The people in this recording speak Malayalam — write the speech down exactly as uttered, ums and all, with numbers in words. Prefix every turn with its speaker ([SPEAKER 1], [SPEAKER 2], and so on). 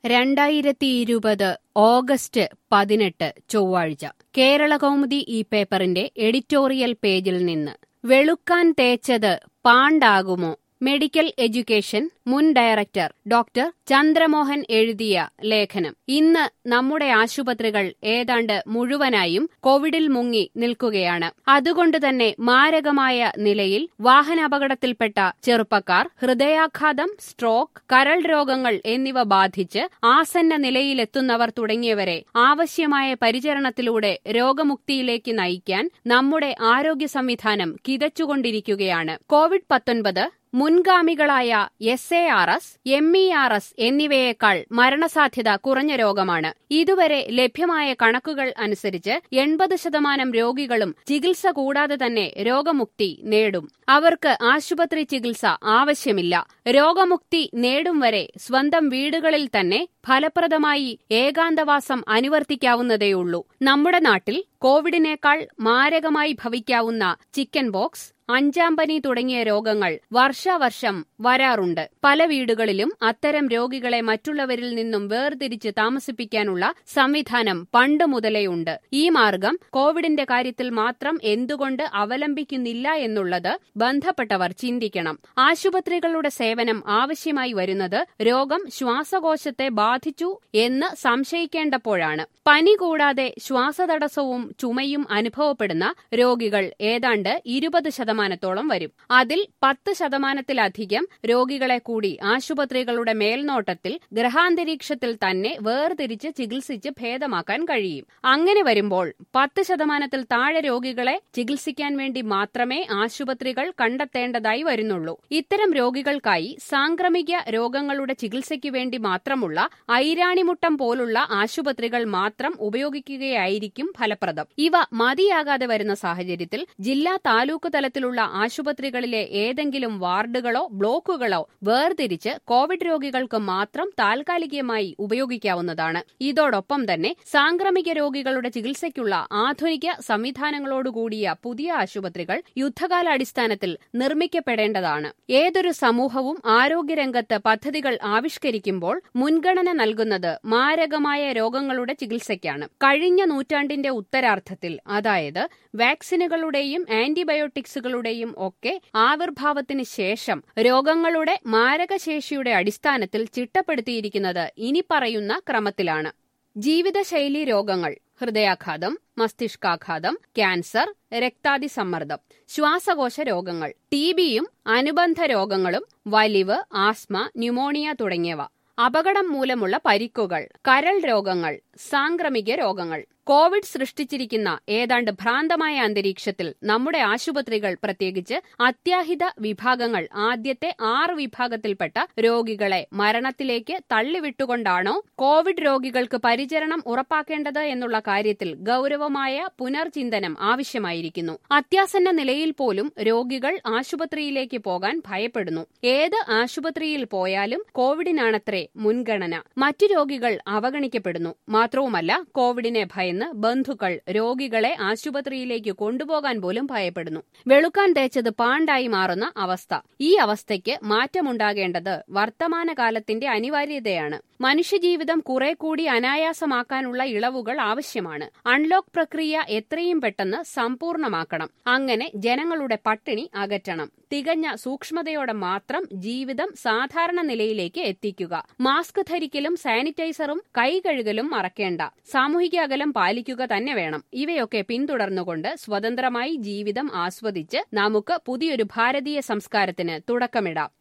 [SPEAKER 1] രണ്ടായിരത്തിയിരുപത് ഓഗസ്റ്റ് പതിനെട്ട് ചൊവ്വാഴ്ച കേരളകൗമുദി ഈ പേപ്പറിന്റെ എഡിറ്റോറിയൽ പേജിൽ നിന്ന് വെളുക്കാൻ തേച്ചത് പാണ്ടാകുമോ? മെഡിക്കൽ എഡ്യൂക്കേഷൻ മുൻ ഡയറക്ടർ ഡോക്ടർ ചന്ദ്രമോഹൻ എഴുതിയ ലേഖനം. ഇന്ന് നമ്മുടെ ആശുപത്രികൾ ഏതാണ്ട് മുഴുവനായും കോവിഡിൽ മുങ്ങി നിൽക്കുകയാണ്. അതുകൊണ്ടുതന്നെ മാരകമായ നിലയിൽ വാഹനാപകടത്തിൽപ്പെട്ട ചെറുപ്പക്കാർ, ഹൃദയാഘാതം, സ്ട്രോക്ക്, കരൾ രോഗങ്ങൾ എന്നിവ ബാധിച്ച് ആസന്ന നിലയിലെത്തുന്നവർ തുടങ്ങിയവരെ ആവശ്യമായ പരിചരണത്തിലൂടെ രോഗമുക്തിയിലേക്ക് നയിക്കാൻ നമ്മുടെ ആരോഗ്യ സംവിധാനം കിതച്ചുകൊണ്ടിരിക്കുകയാണ്. കോവിഡ് പത്തൊൻപത് മുൻഗാമികളായ S A R S, M E R S എന്നിവയേക്കാൾ മരണസാധ്യത കുറഞ്ഞ രോഗമാണ്. ഇതുവരെ ലഭ്യമായ കണക്കുകൾ അനുസരിച്ച് എൺപത് ശതമാനം രോഗികളും ചികിത്സ കൂടാതെ തന്നെ രോഗമുക്തി നേടും. അവർക്ക് ആശുപത്രി ചികിത്സ ആവശ്യമില്ല. രോഗമുക്തി നേടും വരെ സ്വന്തം വീടുകളിൽ തന്നെ ഫലപ്രദമായി ഏകാന്തവാസം അനുവർത്തിക്കാവുന്നതേയുള്ളൂ. നമ്മുടെ നാട്ടിൽ കോവിഡിനേക്കാൾ മാരകമായി ഭവിക്കാവുന്ന ചിക്കൻ ബോക്സ്, അഞ്ചാം പനി തുടങ്ങിയ രോഗങ്ങൾ വർഷാവർഷം വരാറുണ്ട്. പല വീടുകളിലും അത്തരം രോഗികളെ മറ്റുള്ളവരിൽ നിന്നും വേർതിരിച്ച് താമസിപ്പിക്കാനുള്ള സംവിധാനം പണ്ട് മുതലേയുണ്ട്. ഈ മാർഗം കോവിഡിന്റെ കാര്യത്തിൽ മാത്രം എന്തുകൊണ്ട് അവലംബിക്കുന്നില്ല എന്നുള്ളത് ബന്ധപ്പെട്ടവർ ചിന്തിക്കണം. ആശുപത്രികളുടെ സേവനം ആവശ്യമായി വരുന്നത് രോഗം ശ്വാസകോശത്തെ ബാധിച്ചു എന്ന് സംശയിക്കേണ്ടപ്പോഴാണ്. പനി കൂടാതെ ശ്വാസതടസ്സവും ചുമയും അനുഭവപ്പെടുന്ന രോഗികൾ ഏതാണ്ട് ഇരുപത് ശതമാനത്തോളം വരും. അതിൽ പത്ത് ശതമാനത്തിലധികം രോഗികളെ കൂടി ആശുപത്രികളുടെ മേൽനോട്ടത്തിൽ ഗ്രഹാന്തരീക്ഷത്തിൽ തന്നെ വേർതിരിച്ച് ചികിത്സിച്ച് ഭേദമാക്കാൻ കഴിയും. അങ്ങനെ വരുമ്പോൾ പത്ത് ശതമാനത്തിൽ താഴെ രോഗികളെ ചികിത്സിക്കാൻ വേണ്ടി മാത്രമേ ആശുപത്രികൾ കണ്ടെത്തേണ്ടതായി വരുന്നുള്ളൂ. ഇത്തരം രോഗികൾക്കായി സാംക്രമിക രോഗങ്ങളുടെ ചികിത്സയ്ക്ക് വേണ്ടി മാത്രമുള്ള ഐരാണിമുട്ടം പോലുള്ള ആശുപത്രികൾ മാത്രം ഉപയോഗിക്കുകയായിരിക്കും ഫലപ്രദം. ഇവ മതിയാകാതെ വരുന്ന സാഹചര്യത്തിൽ ജില്ലാ താലൂക്ക് തലത്തിലുള്ള ആശുപത്രികളിലെ ഏതെങ്കിലും വാർഡുകളോ ബ്ലോക്കുകളോ വേർതിരിച്ച് കോവിഡ് രോഗികൾക്ക് മാത്രം താൽക്കാലികമായി ഉപയോഗിക്കാവുന്നതാണ്. ഇതോടൊപ്പം തന്നെ സാംക്രമിക രോഗികളുടെ ചികിത്സയ്ക്കുള്ള ആധുനിക സംവിധാനങ്ങളോടുകൂടിയ പുതിയ ആശുപത്രികൾ യുദ്ധകാലാടിസ്ഥാനത്തിൽ നിർമ്മിക്കപ്പെടേണ്ടതാണ്. ഏതൊരു സമൂഹവും ആരോഗ്യരംഗത്ത് പദ്ധതികൾ ആവിഷ്കരിക്കുമ്പോൾ മുൻഗണന നൽകുന്നത് മാരകമായ രോഗങ്ങളുടെ ചികിത്സയ്ക്കാണ്. കഴിഞ്ഞ നൂറ്റാണ്ടിന്റെ ഉത്തരാർദ്ധത്തിൽ, അതായത് വാക്സിനുകളുടെയും ആന്റിബയോട്ടിക്സുകളുടെയും ഒക്കെ ആവിർഭാവത്തിന് ശേഷം രോഗങ്ങളുടെ മാരകശേഷിയുടെ അടിസ്ഥാനത്തിൽ ചിട്ടപ്പെടുത്തിയിരിക്കുന്നത് ഇനി പറയുന്ന ക്രമത്തിലാണ്. ജീവിതശൈലി രോഗങ്ങൾ: ഹൃദയാഘാതം, മസ്തിഷ്കാഘാതം, ക്യാൻസർ, രക്താതിസമ്മർദ്ദം. ശ്വാസകോശ രോഗങ്ങൾ: ടി ബിയും അനുബന്ധ രോഗങ്ങളും, വലിവ്, ആസ്മ, ന്യൂമോണിയ തുടങ്ങിയവ. അപകടം മൂലമുള്ള പരിക്കുകൾ, കരൾ രോഗങ്ങൾ, സാംക്രമിക രോഗങ്ങൾ. കോവിഡ് സൃഷ്ടിച്ചിരിക്കുന്ന ഏതാണ്ട് ഭ്രാന്തമായ അന്തരീക്ഷത്തിൽ നമ്മുടെ ആശുപത്രികൾ, പ്രത്യേകിച്ച് അത്യാഹിത വിഭാഗങ്ങൾ, ആദ്യത്തെ ആറ് വിഭാഗത്തിൽപ്പെട്ട രോഗികളെ മരണത്തിലേക്ക് തള്ളിവിട്ടുകൊണ്ടാണോ കോവിഡ് രോഗികൾക്ക് പരിചരണം ഉറപ്പാക്കേണ്ടത് എന്നുള്ള കാര്യത്തിൽ ഗൌരവമായ പുനർചിന്തനം ആവശ്യമായിരിക്കുന്നു. അത്യാസന്ന നിലയിൽ പോലും രോഗികൾ ആശുപത്രിയിലേക്ക് പോകാൻ ഭയപ്പെടുന്നു. ഏത് ആശുപത്രിയിൽ പോയാലും കോവിഡിനാണത്രേ മുൻഗണന. മറ്റു രോഗികൾ അവഗണിക്കപ്പെടുന്നു. മാത്രവുമല്ല, കോവിഡിനെ ഭയന്ന് ബന്ധുക്കൾ രോഗികളെ ആശുപത്രിയിലേക്ക് കൊണ്ടുപോകാൻ പോലും ഭയപ്പെടുന്നു. വെളുക്കാൻ തേച്ചത് പാണ്ടായി മാറുന്ന അവസ്ഥ. ഈ അവസ്ഥയ്ക്ക് മാറ്റമുണ്ടാകേണ്ടത് വർത്തമാനകാലത്തിന്റെ അനിവാര്യതയാണ്. മനുഷ്യജീവിതം കുറെ കൂടി അനായാസമാക്കാനുള്ള ഇളവുകൾ ആവശ്യമാണ്. അൺലോക്ക് പ്രക്രിയ എത്രയും പെട്ടെന്ന് സമ്പൂർണമാക്കണം. അങ്ങനെ ജനങ്ങളുടെ പട്ടിണി അകറ്റണം. തികഞ്ഞ സൂക്ഷ്മതയോടെ മാത്രം ജീവിതം സാധാരണ നിലയിലേക്ക് എത്തിക്കുക. മാസ്ക് ധരിക്കലും സാനിറ്റൈസറും കൈകഴുകലും മറക്കേണ്ട. സാമൂഹിക അകലം പാലിക്കുക തന്നെ വേണം. ഇവയൊക്കെ പിന്തുടർന്നുകൊണ്ട് സ്വതന്ത്രമായി ജീവിതം ആസ്വദിച്ച് നമുക്ക് പുതിയൊരു ഭാരതീയ സംസ്കാരത്തിന് തുടക്കമിടാം.